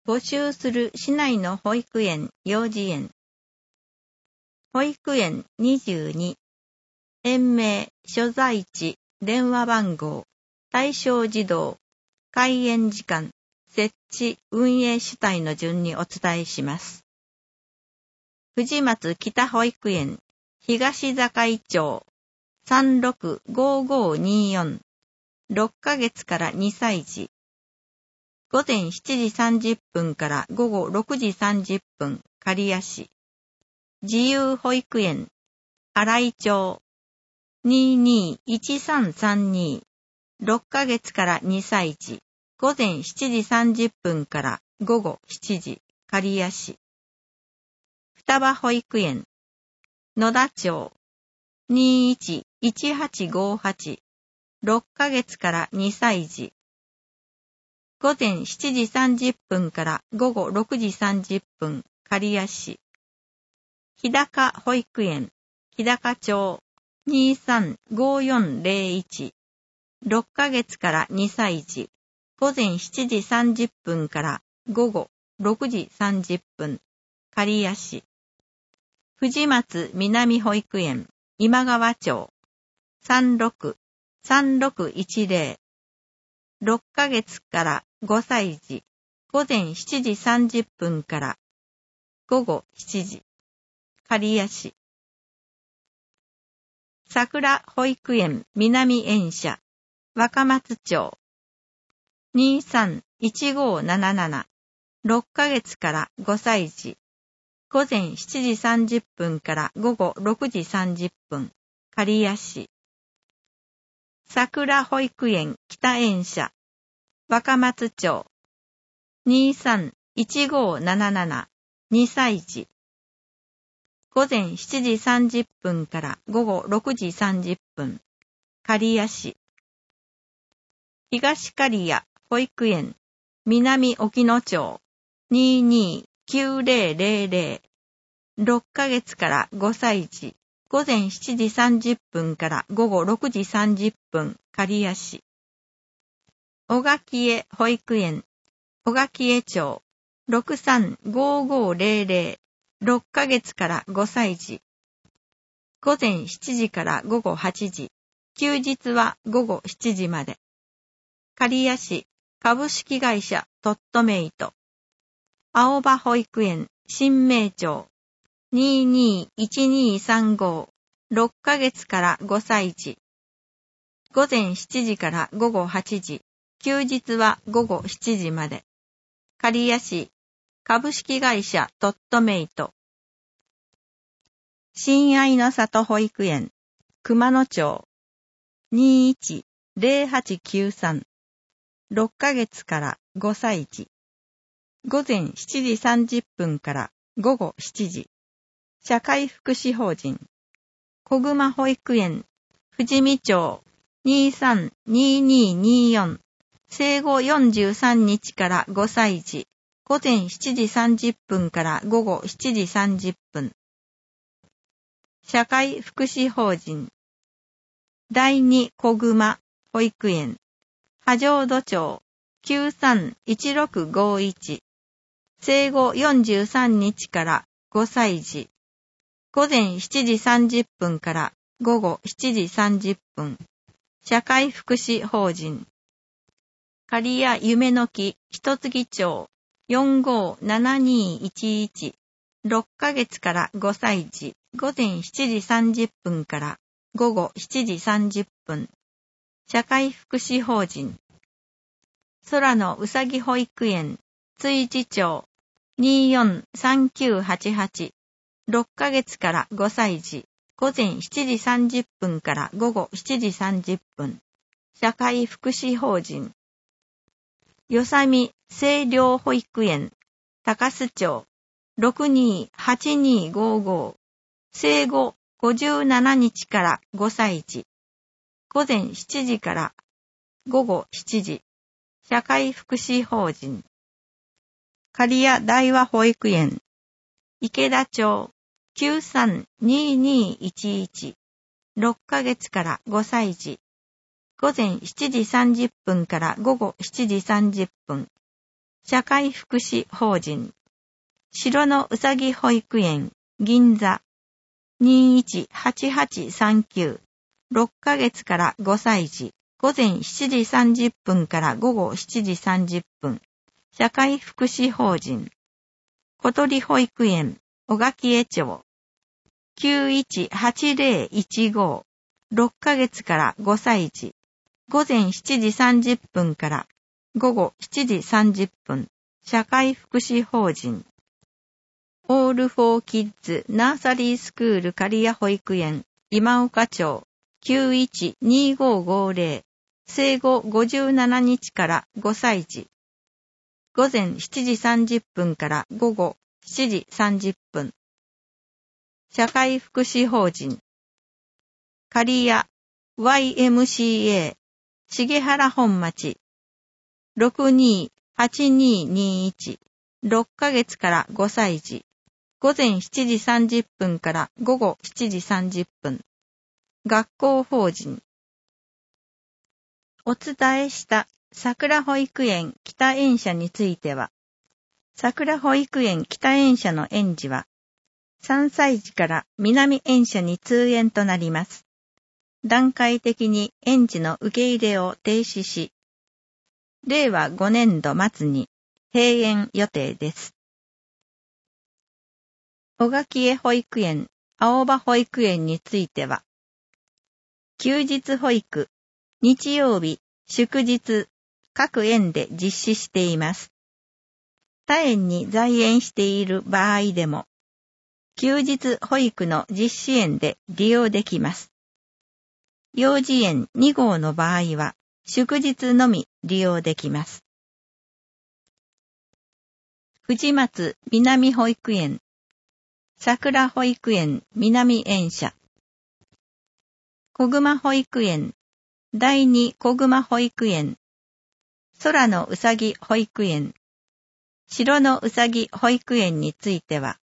募集する市内の保育園、幼稚園。保育園22、園名、所在地、電話番号、対象児童、開園時間、設置、運営主体の順にお伝えします。藤松北保育園、東坂町、365524、6ヶ月から2歳児。午前7時30分から午後6時30分、刈谷市。自由保育園、新井町、221332、6ヶ月から2歳児。午前7時30分から午後7時、刈谷市。双葉保育園、野田町、211858、6ヶ月から2歳児。午前7時30分から午後6時30分、刈谷市。日高保育園、日高町、235401、6ヶ月から2歳児。午前7時30分から午後6時30分、刈谷市。藤松南保育園、今川町、363610、6ヶ月から5歳児。午前7時30分から午後7時、刈谷市。桜保育園南園舎、若松町、231577、6ヶ月から5歳児。午前7時30分から午後6時30分、刈谷市。桜保育園北園舎、若松町、231577、2歳児。午前7時30分から午後6時30分、刈谷市。東刈谷保育園、南沖野町、229000、6ヶ月から5歳児。午前7時30分から午後6時30分、刈谷市。小垣江保育園、小垣江町、635500、6ヶ月から5歳児。午前7時から午後8時。休日は午後7時まで。刈谷市株式会社トットメイト。青葉保育園新名町。221235、6ヶ月から5歳児。午前7時から午後8時。休日は午後7時まで。刈谷市株式会社トットメイト。親愛の里保育園熊野町。210893、6ヶ月から5歳児。午前7時30分から午後7時。社会福祉法人小熊保育園富士見町、232224、生後43日から5歳児。午前7時30分から午後7時30分。社会福祉法人第二小熊保育園波状土町、931651、生後43日から5歳児。午前7時30分から午後7時30分。社会福祉法人刈谷夢の木一月町、457211、6ヶ月から5歳児。午前7時30分から午後7時30分。社会福祉法人空のうさぎ保育園築地町、243988、6ヶ月から5歳児。午前7時30分から午後7時30分。社会福祉法人よさみ清涼保育園高須町、628255、生後57日から5歳児。午前7時から午後7時。社会福祉法人刈谷大和保育園池田町、932211、6ヶ月から5歳児。午前7時30分から午後7時30分。 社会福祉法人白のうさぎ保育園銀座 218839 6ヶ月から5歳児午前7時30分から午後7時30分社会福祉法人小鳥保育園小垣江町 918015 6ヶ月から5歳児午前7時30分から午後7時30分社会福祉法人オールフォーキッズナーサリースクール刈谷保育園今岡町 912550 生後57日から5歳児午前7時30分から午後7時30分社会福祉法人刈谷 YMCA 重原本町628221 6ヶ月から5歳児午前7時30分から午後7時30分学校法人お伝えした桜保育園北園舎については桜保育園北園舎の園児は3歳児から南園舎に通園となります。段階的に園児の受け入れを停止し令和5年度末に閉園予定です。小垣江保育園、青葉保育園については、休日保育、日曜日、祝日、各園で実施しています。他園に在園している場合でも、休日保育の実施園で利用できます。幼児園2号の場合は、祝日のみ利用できます。藤松南保育園、桜保育園南園舎、小熊保育園、第二小熊保育園、空のうさぎ保育園、白のうさぎ保育園については、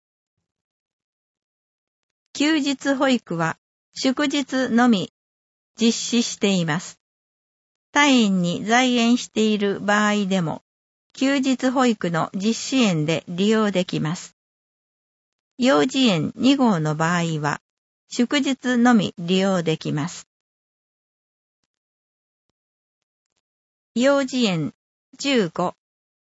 休日保育は祝日のみ実施しています。他園に在園している場合でも、休日保育の実施園で利用できます。幼児園2号の場合は、祝日のみ利用できます。幼児園15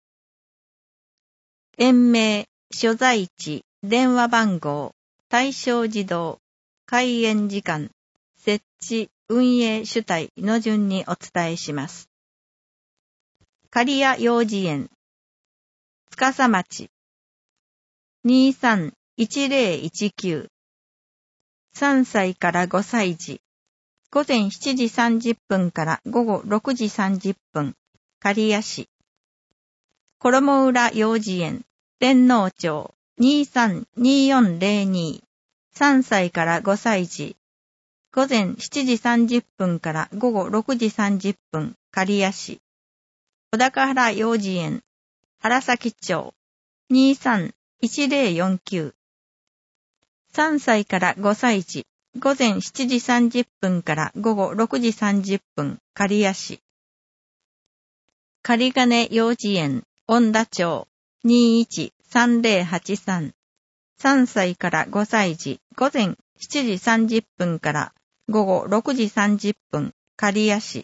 園名、所在地、電話番号、対象児童、開園時間、設置、運営主体の順にお伝えします。刈谷幼稚園、司町、231019 3歳から5歳児、午前7時30分から午後6時30分、刈谷市。衣浦幼稚園、天皇町、232402 3歳から5歳児、午前7時30分から午後6時30分、刈谷市。小高原幼稚園、原崎町、231049 3歳から5歳児、午前7時30分から午後6時30分、刈谷市。狩金幼稚園、恩田町、213083 3歳から5歳児、午前7時30分から午後6時30分、刈谷市。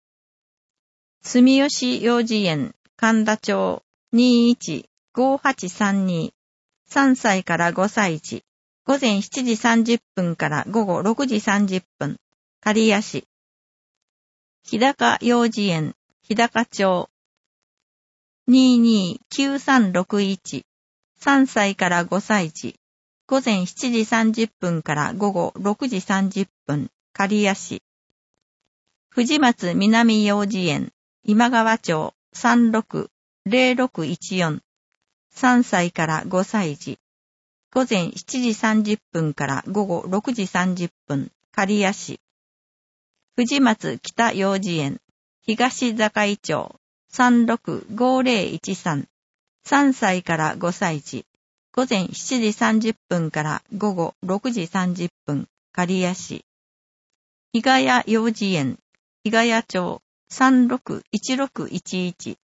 住吉幼稚園、神田町、215832 3歳から5歳児、午前7時30分から午後6時30分、刈谷市。日高幼稚園、日高町、229361 3歳から5歳児、午前7時30分から午後6時30分、刈谷市。藤松南幼稚園、今川町、360614 3歳から5歳児、午前7時30分から午後6時30分、刈谷市。藤松北幼稚園、東坂井町、365013 3歳から5歳児、午前7時30分から午後6時30分、刈谷市。日ヶ谷幼稚園、日ヶ谷町、361611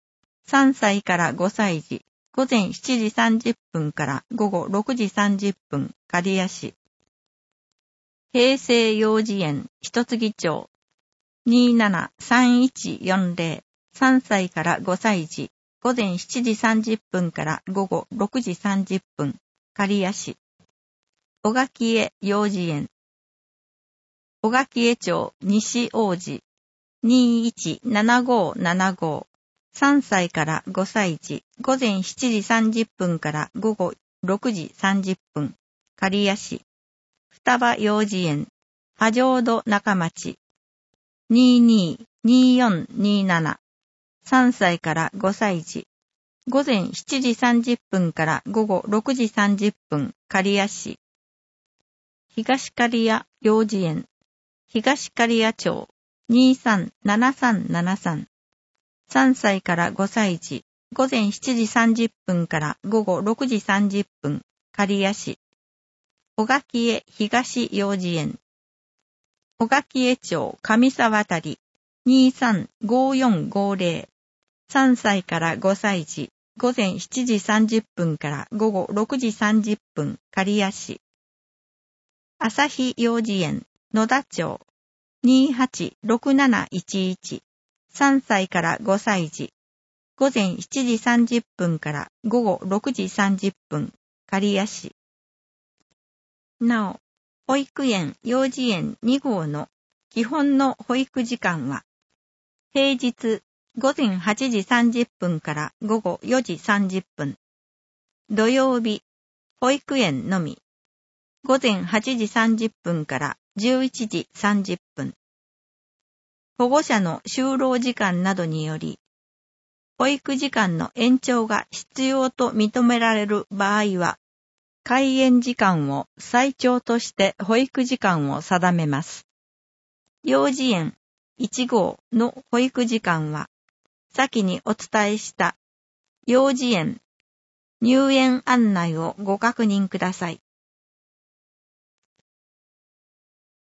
3歳から5歳児、午前7時30分から午後6時30分、刈谷市。平成幼児園、一木町、273140、3歳から5歳児、午前7時30分から午後6時30分、刈谷市。小垣江幼児園。小垣江町西王子、217575、3歳から5歳児、午前7時30分から午後6時30分、刈谷市。双葉幼稚園、波浄土中町、222427、3歳から5歳児、午前7時30分から午後6時30分、刈谷市。東刈谷幼稚園、東刈谷町、237373、3歳から5歳児、午前7時30分から午後6時30分、刈谷市。小垣江東幼稚園。小垣江町上沢渡、235450、3歳から5歳児、午前7時30分から午後6時30分、刈谷市。朝日幼稚園、野田町、286711、3歳から5歳児、午前7時30分から午後6時30分、刈谷市。なお、保育園幼稚園2号の基本の保育時間は、平日午前8時30分から午後4時30分、土曜日保育園のみ、午前8時30分から11時30分。保護者の就労時間などにより、保育時間の延長が必要と認められる場合は、開園時間を最長として保育時間を定めます。幼稚園1号の保育時間は、先にお伝えした幼稚園入園案内をご確認ください。